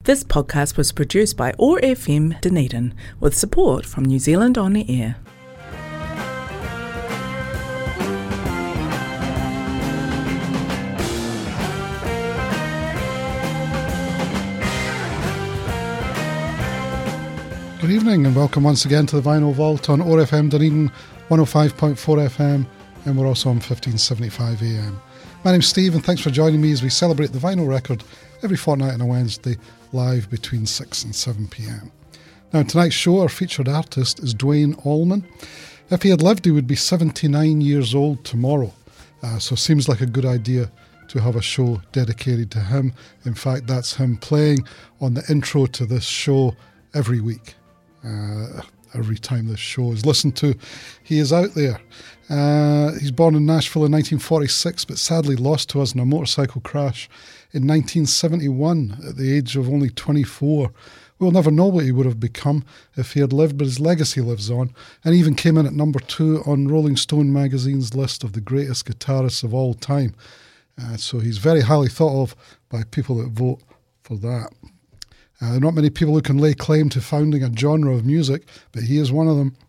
This podcast was produced by OAR FM Dunedin with support from New Zealand On the Air. Good evening and welcome once again to the Vinyl Vault on OAR FM Dunedin, 105.4 FM, and we're also on 1575 AM. My name's Steve and thanks for joining me as we celebrate the vinyl record every fortnight on a Wednesday, live between 6 and 7 PM. Now, in tonight's show, our featured artist is Duane Allman. If he had lived, he would be 79 years old tomorrow, so it seems like a good idea to have a show dedicated to him. In fact, that's him playing on the intro to this show every week. Every time this show is listened to, he is out there. He's born in Nashville in 1946, but sadly lost to us in a motorcycle crash in 1971 at the age of only 24. We'll never know what he would have become if he had lived, but his legacy lives on, and he even came in at number 2 on Rolling Stone magazine's list of the greatest guitarists of all time. So he's very highly thought of by people that vote for that. There are not many people who can lay claim to founding a genre of music, but he is one of them.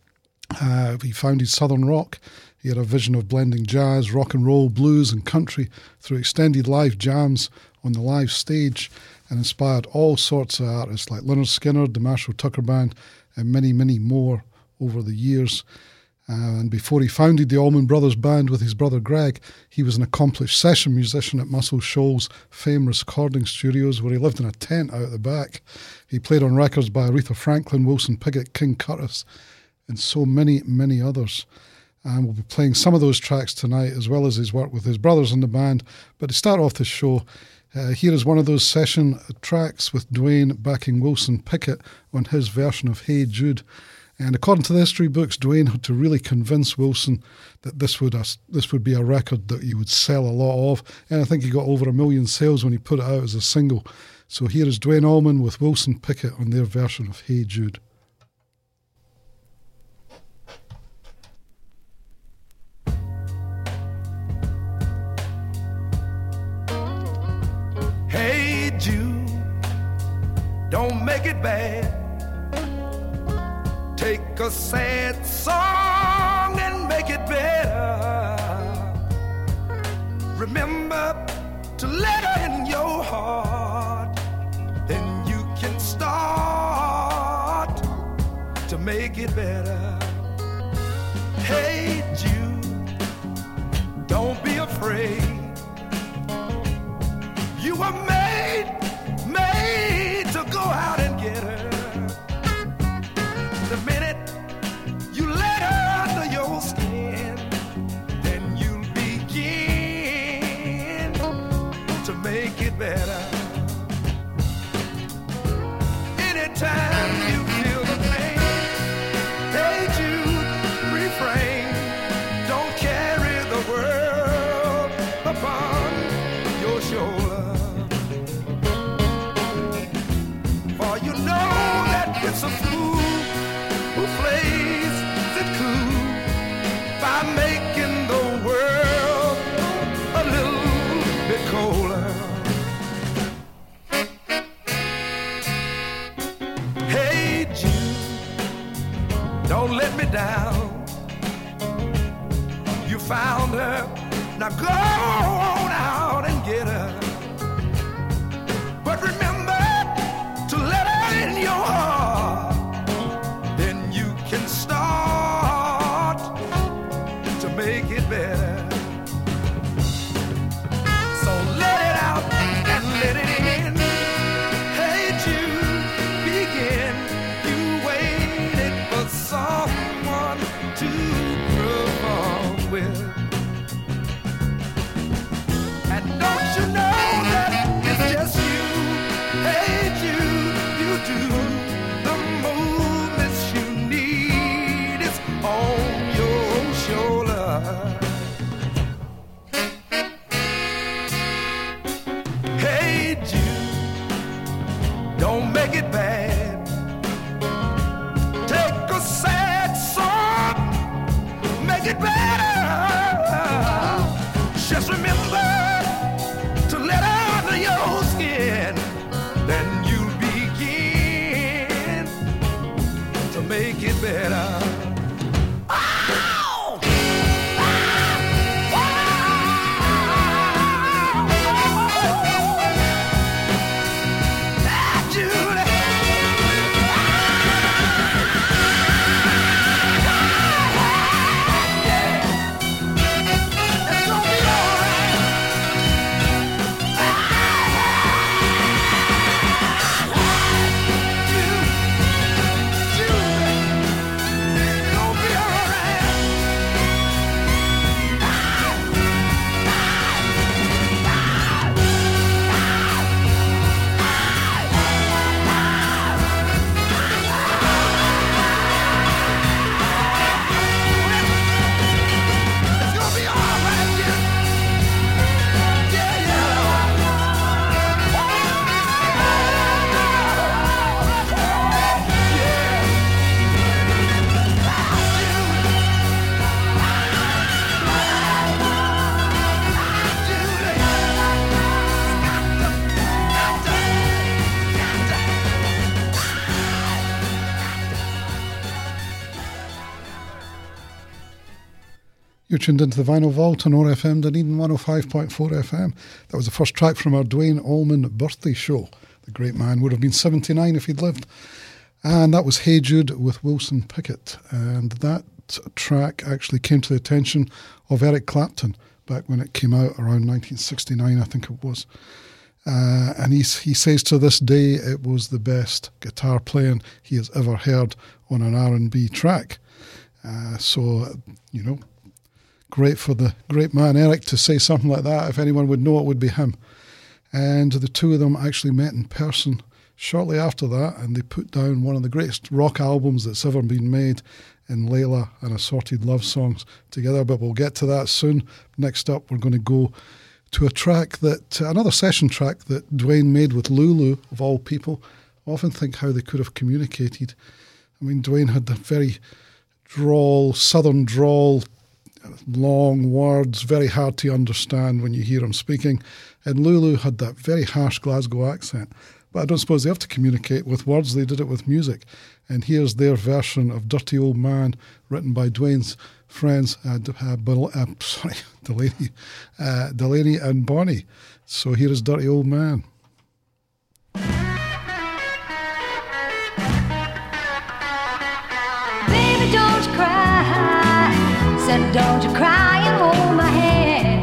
He founded Southern rock. He had a vision of blending jazz, rock and roll, blues and country through extended live jams on the live stage, and inspired all sorts of artists like Lynyrd Skynyrd, the Marshall Tucker Band, and many, many more over the years. And before he founded the Allman Brothers Band with his brother Greg, he was an accomplished session musician at Muscle Shoals Fame Recording Studios, where he lived in a tent out the back. He played on records by Aretha Franklin, Wilson Pickett, King Curtis, and so many, many others. And we'll be playing some of those tracks tonight, as well as his work with his brothers in the band. But to start off the show, here is one of those session tracks with Duane backing Wilson Pickett on his version of Hey Jude. And according to the history books, Duane had to really convince Wilson that this would be a record that he would sell a lot of. And I think he got over 1 million sales when he put it out as a single. So here is Duane Allman with Wilson Pickett on their version of Hey Jude. Hey Jude, don't make it bad. Take a sad song and make it better. Remember to let her in your heart. Then you can start to make it better. Hey Jude, don't be afraid. You were made to go out and get her. The minute you let her under your skin, then you'll begin to make it better. Anytime you feel the pain, hey Jude, refrain. Don't carry the world upon your shoulder. For you know that it's a fool who plays it cool by making the world a little bit colder. Hey Jude, don't let me down. You found her, now go on out and get her. But remember to let her in your heart. Then you can start to make it better. So let it out and let it in. Hey Jude, begin. You waited for someone to perform with. And don't you know that it's just you? Hey Jude, you do the movements you need is on your shoulder. Hey Jude, don't make it bad. Take a sad song, make it better. Just remember to let out of your skin, then you'll be said, You're tuned into the Vinyl Vault on ORFM Dunedin 105.4 FM. That was the first track from our Duane Allman birthday show. The great man would have been 79 if he'd lived. And that was Hey Jude with Wilson Pickett. And that track actually came to the attention of Eric Clapton back when it came out around 1969, I think it was. And he says to this day it was the best guitar playing he has ever heard on an R&B track. So, you know, great for the great man Eric to say something like that. If anyone would know, it would be him. And the two of them actually met in person shortly after that, and they put down one of the greatest rock albums that's ever been made in Layla and Assorted Love Songs together, but we'll get to that soon. Next up, we're going to go to a track that, another session track that Duane made with Lulu, of all people. I often think how they could have communicated. I mean, Duane had the very southern drawl, long words, very hard to understand when you hear him speaking. And Lulu had that very harsh Glasgow accent. But I don't suppose they have to communicate with words, they did it with music. And here's their version of Dirty Old Man, written by Duane's friends, Delaney and Bonnie. So here is Dirty Old Man. Baby, don't you cry. Said, don't you cry and hold my hand.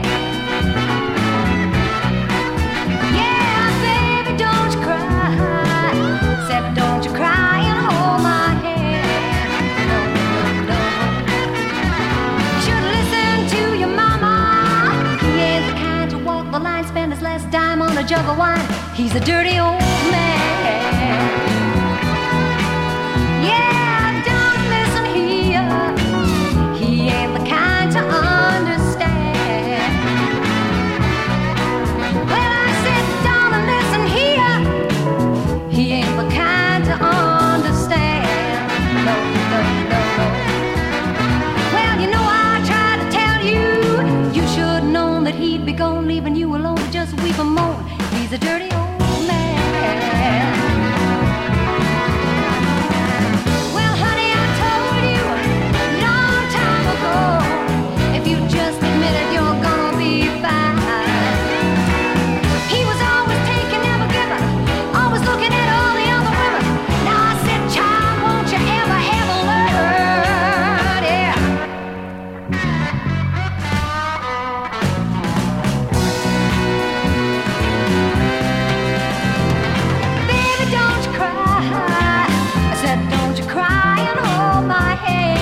Yeah, baby, don't you cry. Said, don't you cry and hold my hand. No, no, no. You should listen to your mama. He ain't the kind to walk the line, spend his last dime on a jug of wine. He's a dirty old man. To understand. Well, I said, darling, listen here. He ain't the kind to understand. No, no, no, no. Well, you know I tried to tell you. You should have known that he'd be gone, leaving you alone to just weep and moan. He's a dirty old man. Well, honey, I told you long time ago. You just admitted you're gonna be fine. He was always taking, never giving, always looking at all the other women. Now I said, child, won't you ever, ever learn? Yeah. Baby, don't you cry. I said, don't you cry and hold my hand.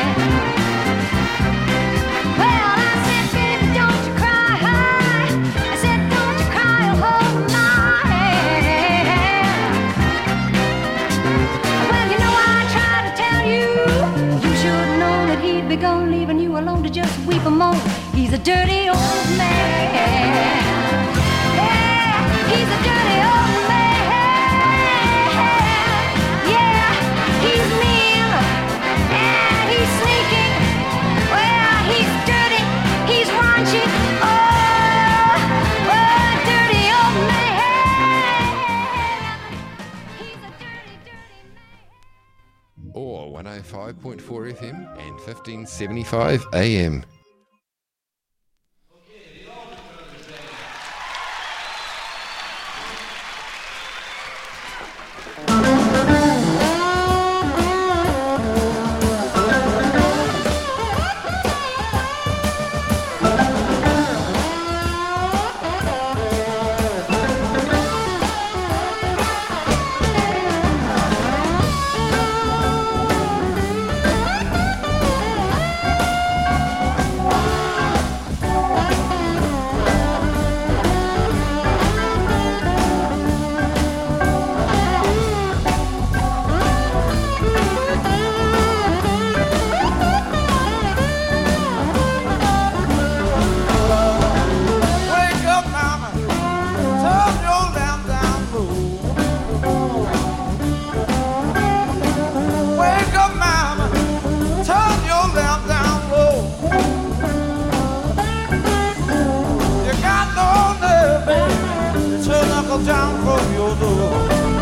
Be gone, leaving you alone to just weep and moan. He's a dirty old man. Yeah, he's a dirty old man. Yeah, he's mean and he's sneaking. Well, he's dirty, he's raunchy. Oh, dirty old man. He's a dirty, dirty man. or 105.4 FM and 1575 AM. Down from your door.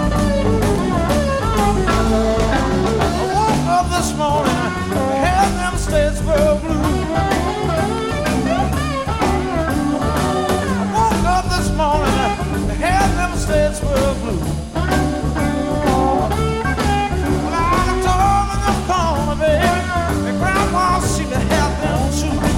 I woke up this morning, had them Statesboro blues. I woke up this morning, had them Statesboro blues. Well, I told me the corner, baby, the grandma seemed to have them too.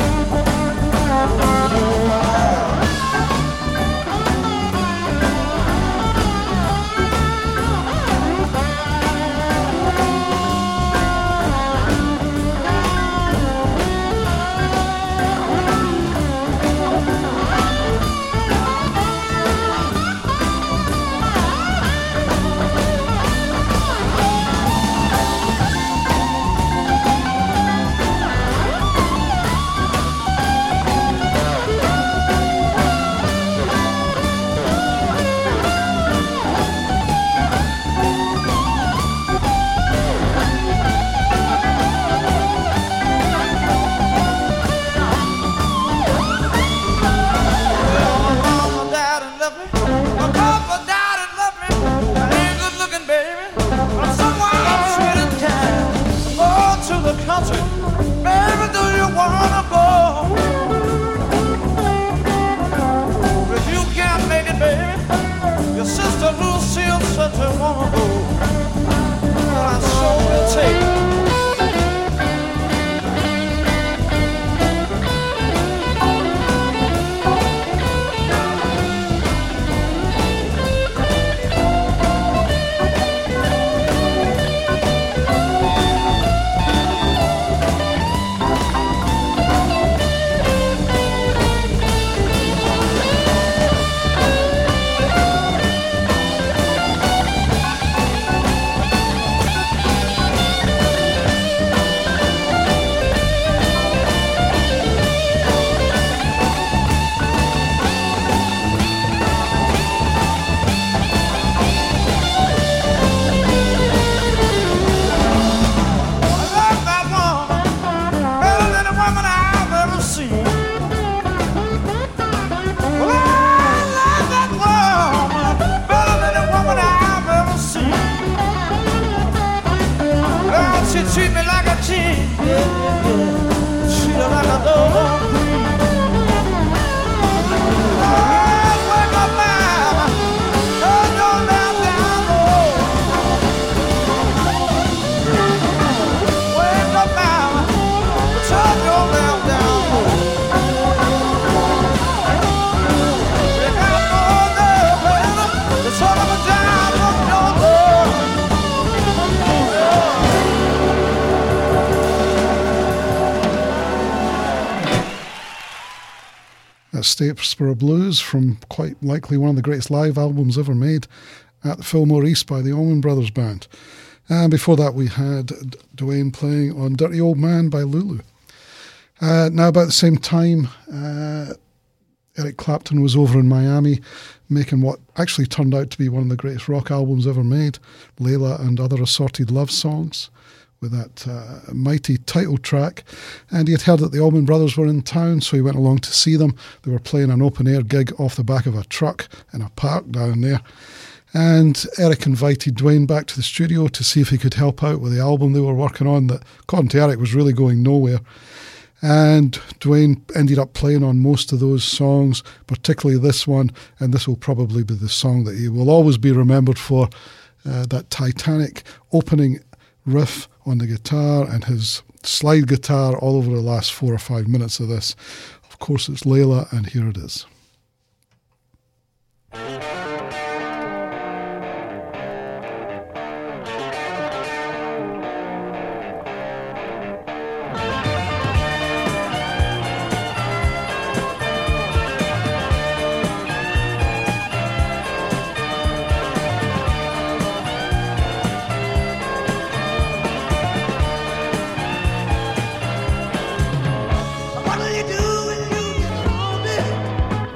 Treat me like a king, treat her like a dog. Wake up, mama, turn your lamp down low. Wake up, mama, turn your lamp down low. You got no love, baby, the son of a dime from your love. That's Statesboro Blues from quite likely one of the greatest live albums ever made at the Fillmore East by the Allman Brothers Band. And before that we had Duane playing on Dirty Old Man by Lulu. Now about the same time, Eric Clapton was over in Miami making what actually turned out to be one of the greatest rock albums ever made, Layla and Other Assorted Love Songs, with that mighty title track. And he had heard that the Allman Brothers were in town, so he went along to see them. They were playing an open-air gig off the back of a truck in a park down there. And Eric invited Dwayne back to the studio to see if he could help out with the album they were working on that, according to Eric, was really going nowhere. And Dwayne ended up playing on most of those songs, particularly this one, and this will probably be the song that he will always be remembered for, that Titanic opening riff on the guitar and his slide guitar all over the last 4 or 5 minutes of this. Of course, it's Layla, and here it is. What'll you do when you get older?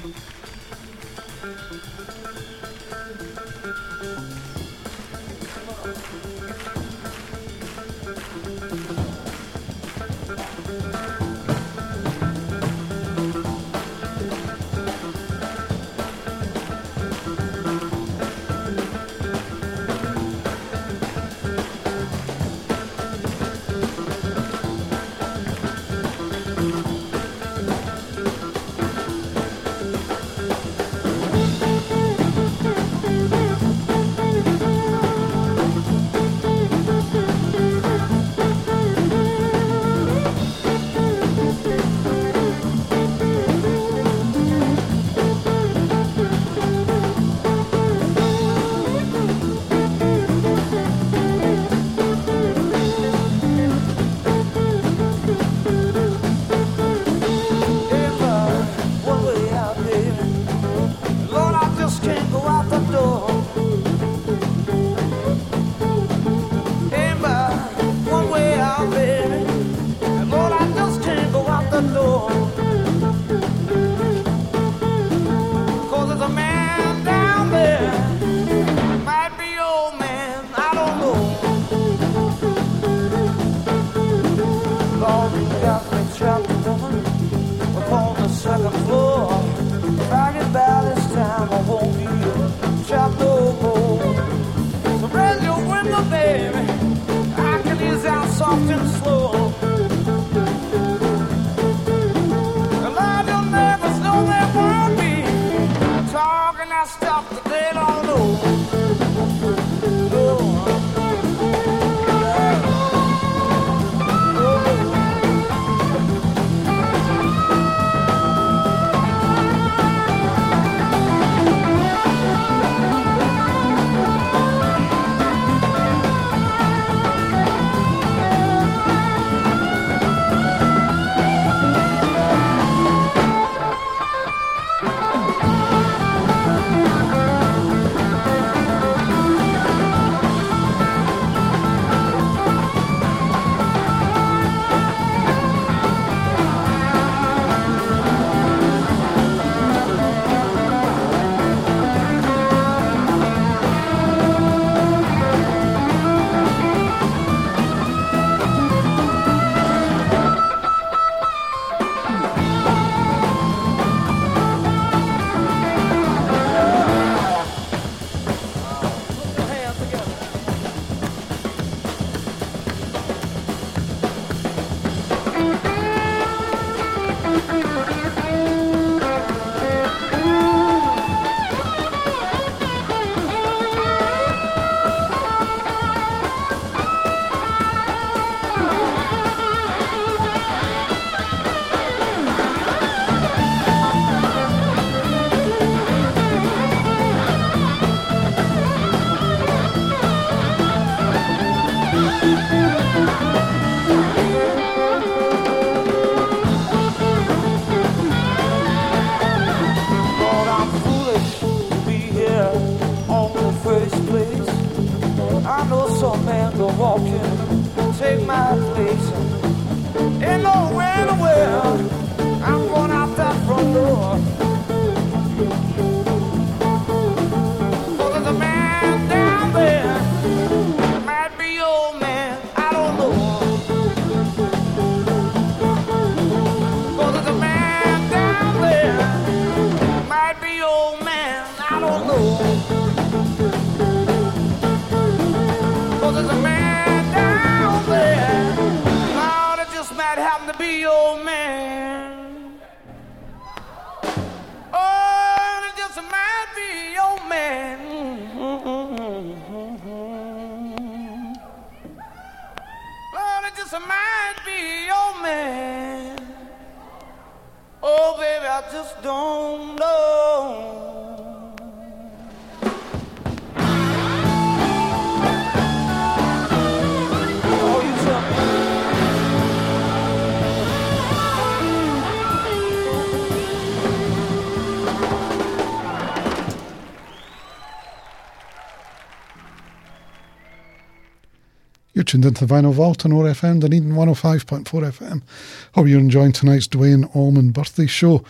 You're tuned into the Vinyl Vault on ORFM, Dunedin 105.4 FM. Hope you're enjoying tonight's Duane Allman birthday show.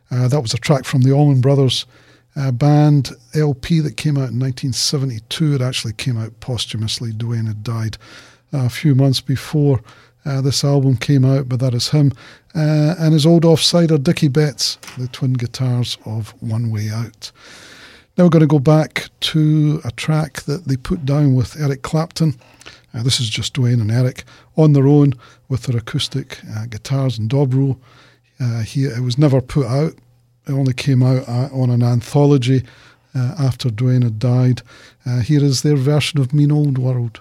That was a track from the Allman Brothers band LP that came out in 1972. It actually came out posthumously. Duane had died a few months before this album came out, but that is him. And his old offsider, Dickie Betts, the twin guitars of One Way Out. Now we're going to go back to a track that they put down with Eric Clapton. This is just Duane and Eric on their own with their acoustic guitars and dobro. It was never put out. It only came out on an anthology after Duane had died. Here is their version of Mean Old World.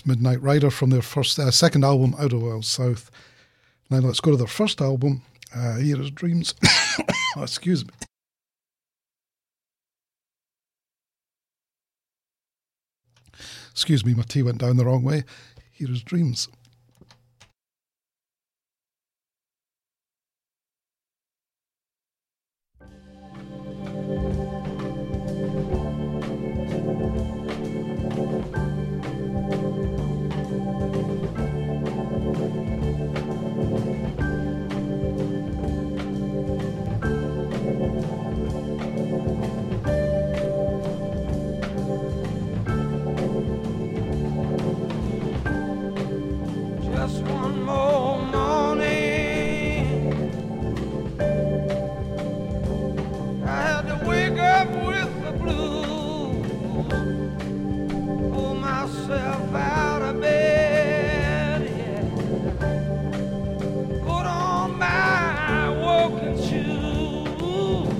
Midnight Rider from their second album, Out of Wild South. Now let's go to their first album, Here Is Dreams. Oh, excuse me. Excuse me, my tea went down the wrong way. Here Is Dreams. Just one more morning, I had to wake up with the blues, pull myself out of bed, yeah. Put on my walking shoes,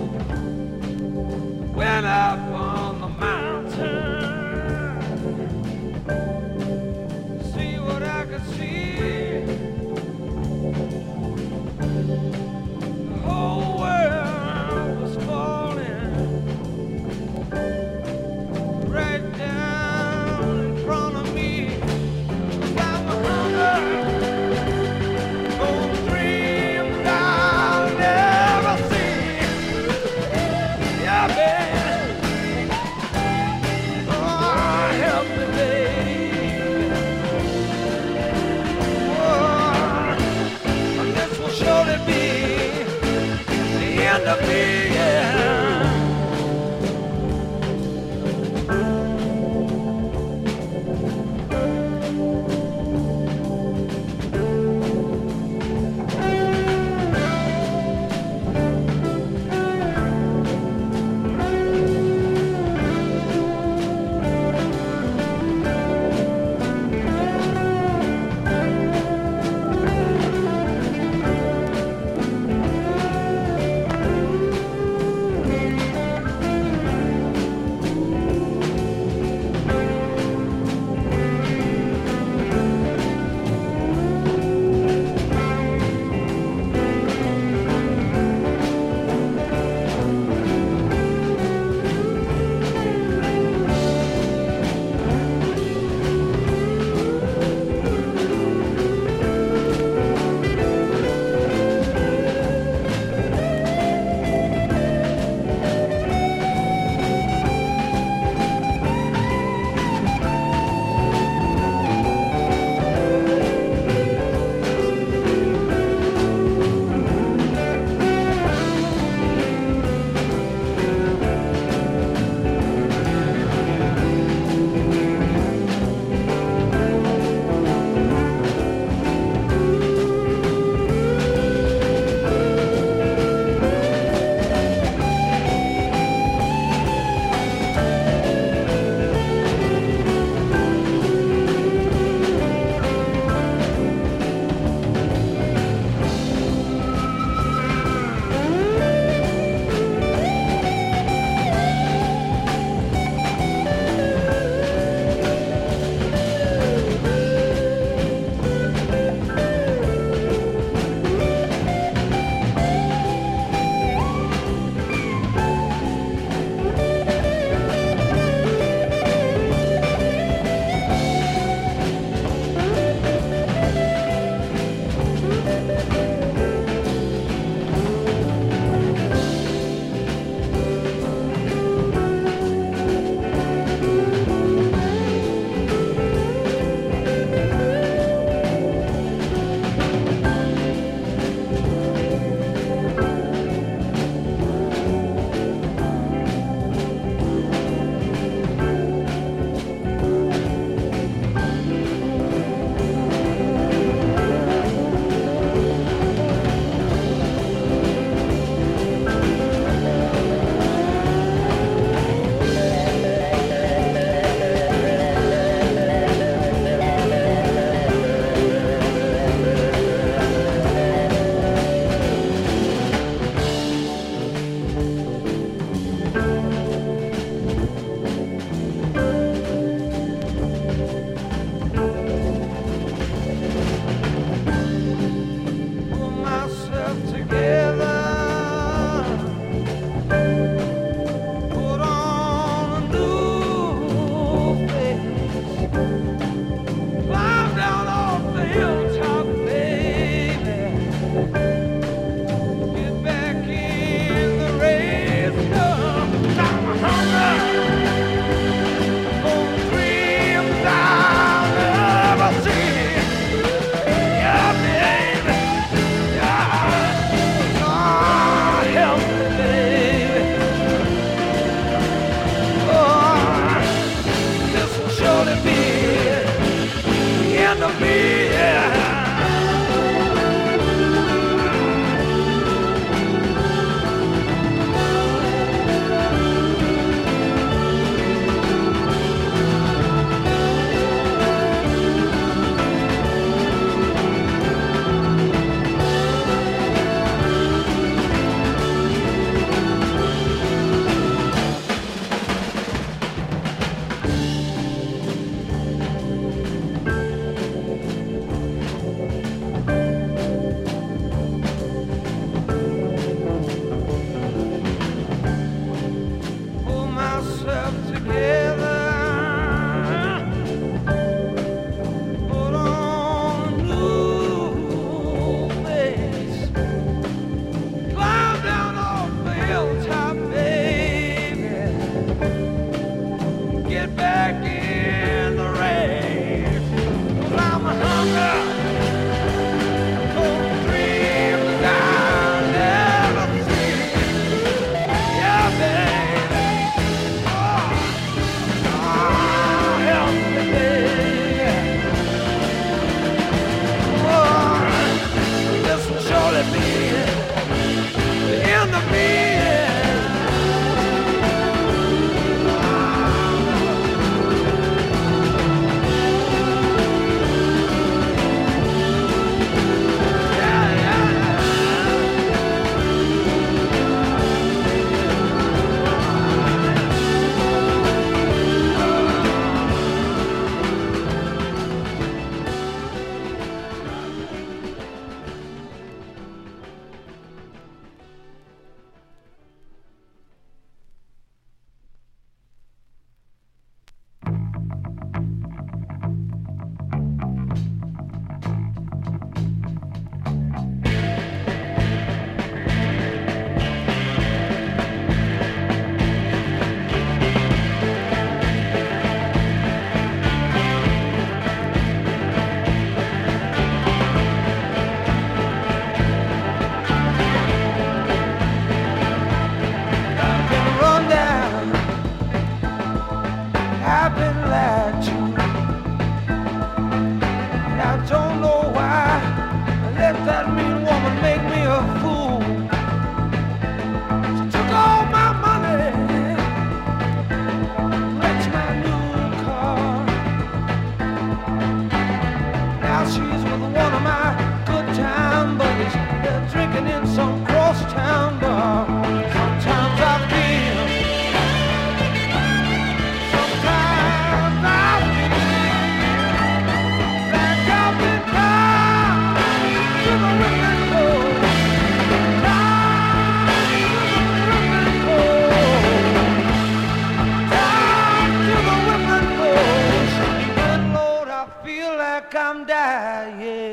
went up on the mountain, see what I could see. The whole world was falling right down in front of me. Down the hunger, those dreams I'll never see. Yeah, baby. Oh, help me, baby. Oh, this will surely be the end of me, yeah. drinking in some crosstown bar. Sometimes I feel, sometimes I feel like I've been down to the whipping post, down to the whipping post, down to the whipping post. Good Lord, I feel like I'm dying.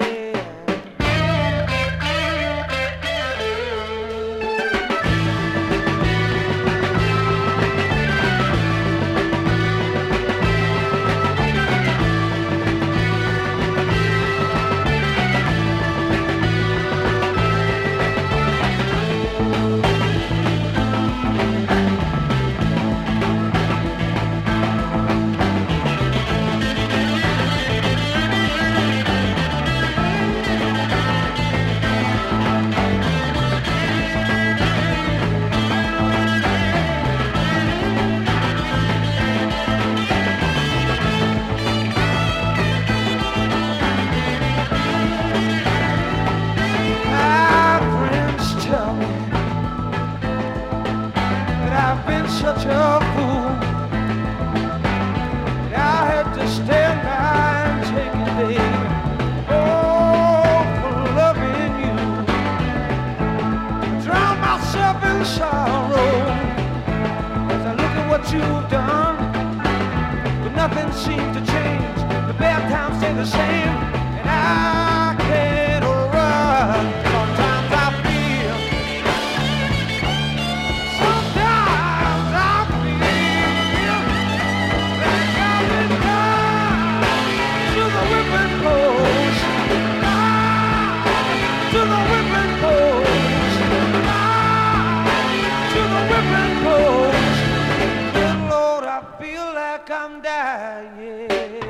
Such a fool that I had to stand by and take it, baby. Oh, for loving you, drown myself in sorrow as I look at what you've done. But nothing seems to change. The bad times stay the same, and I can't run. Sometimes I feel. Sometimes I feel like I've been down to the whipping post, down to the whipping post, down to the whipping post. Good Lord, I feel like I'm dying.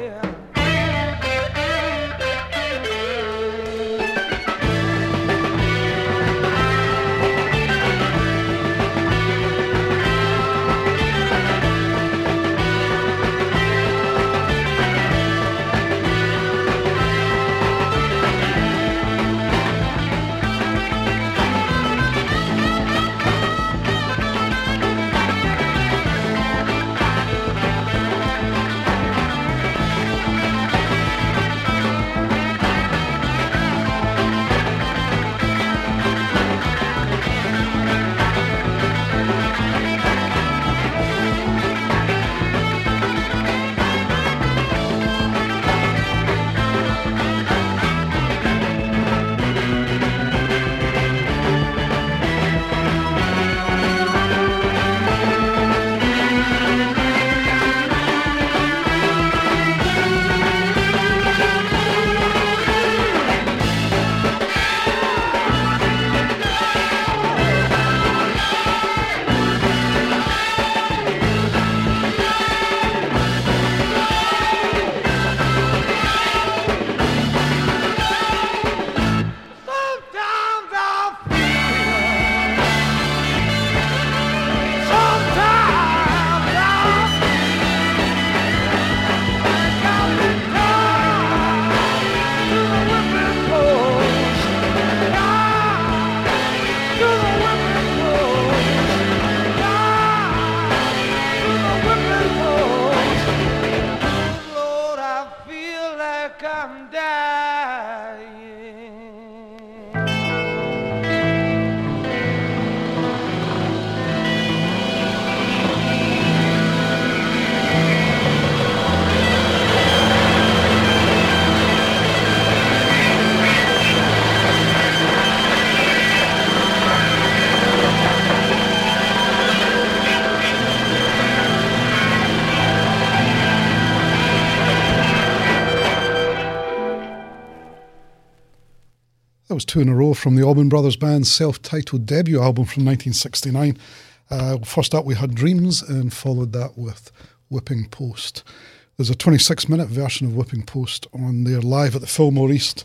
That was two in a row from the Allman Brothers Band's self-titled debut album from 1969. First up we had Dreams and followed that with Whipping Post. There's a 26-minute version of Whipping Post on there live at the Fillmore East.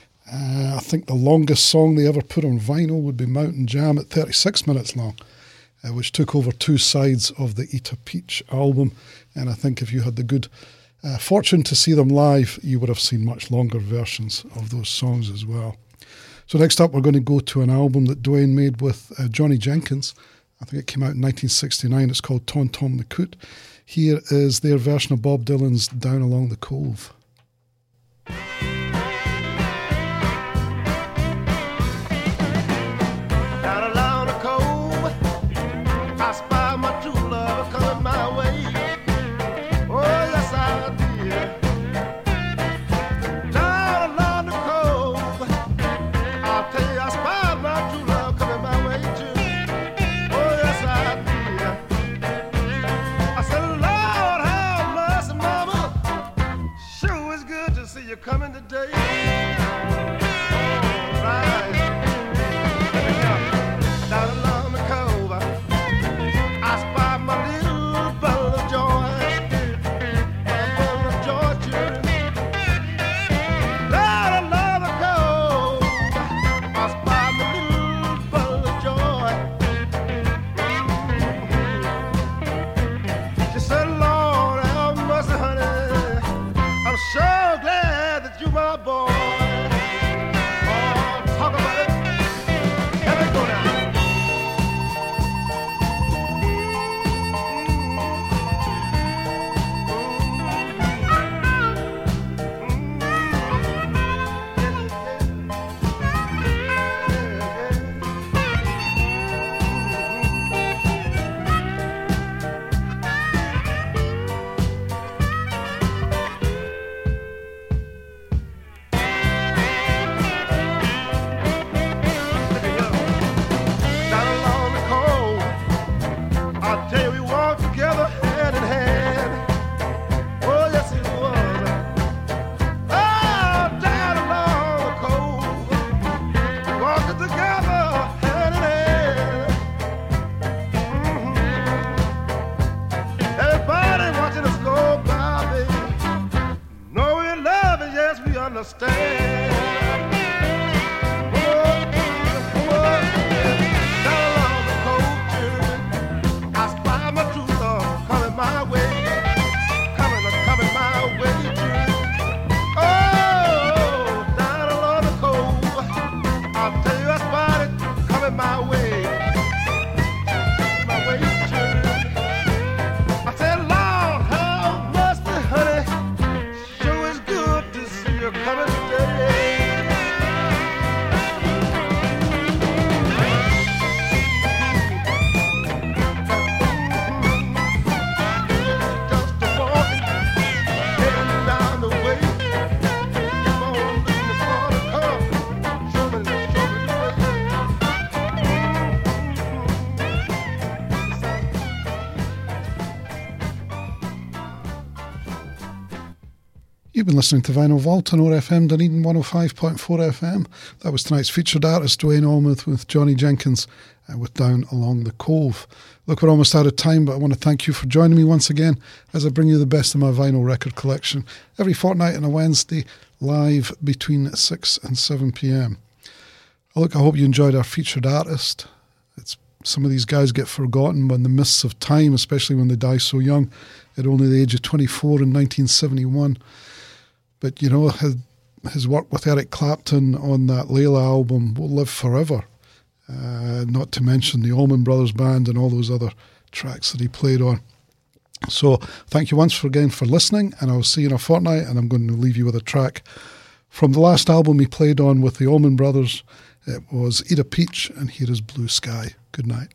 I think the longest song they ever put on vinyl would be Mountain Jam at 36 minutes long, which took over two sides of the Eat a Peach album. And I think if you had the good fortune to see them live, you would have seen much longer versions of those songs as well. So next up, we're going to go to an album that Dwayne made with Johnny Jenkins. I think it came out in 1969. It's called Tom Tom the Coot. Here is their version of Bob Dylan's Down Along the Cove. Down along the cove, I spy my true love coming my way. Oh, yes, I did. Down along the cove, I'll tell you, I spy my true love coming my way too. Oh, yes, I did. I said, Lord, have mercy, mama. Sure is good to see you coming today. Right. Down along the cove, I spy my little bundle of joy, my bundle of joy children. Down along the cove, I spy my little bundle of joy. She said, Lord, have mercy, honey. I'm sure glad that you my boy. Oh, talk about it. Let me go now. Down along the cove, I tell you we walked together hand in hand. Oh, yes it was. Oh, down along the cove, we walked together hand in hand. Everybody watching us go by, baby. Know we love and yes we understand. Down along the cove, children, I spy my true love coming my way, coming my way, children. Oh, down along the cove, I'll tell you I spy it coming my way, children. I said, Lord, have mercy, honey. Sure is good to see you coming today. Just a walking, heading down the way. Keep on looking for the curve. Show me the way. You've been listening to Vinyl Vault on ORFM Dunedin 105.4 FM. That was tonight's featured artist, Dwayne Allmuth, with Johnny Jenkins with Down Along the Cove. Look, we're almost out of time, but I want to thank you for joining me once again as I bring you the best of my vinyl record collection every fortnight on a Wednesday, live between 6 and 7 p.m. Look, I hope you enjoyed our featured artist. Some of these guys get forgotten in the mists of time, especially when they die so young, at only the age of 24 in 1971. But, you know, his work with Eric Clapton on that Layla album will live forever. Not to mention the Allman Brothers Band and all those other tracks that he played on. So thank you once again for listening, and I'll see you in a fortnight, and I'm going to leave you with a track from the last album he played on with the Allman Brothers. It was Eat a Peach, and here is Blue Sky. Good night.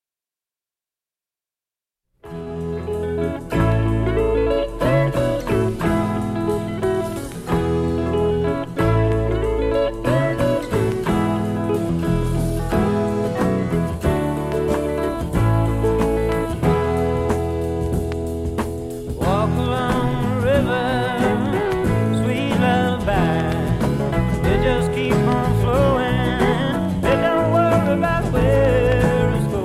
Walk along the river, sweet lullaby. It just keep on flowing. It don't worry about where it's going.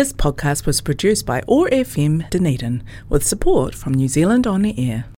This podcast was produced by OAR FM Dunedin with support from New Zealand On the Air.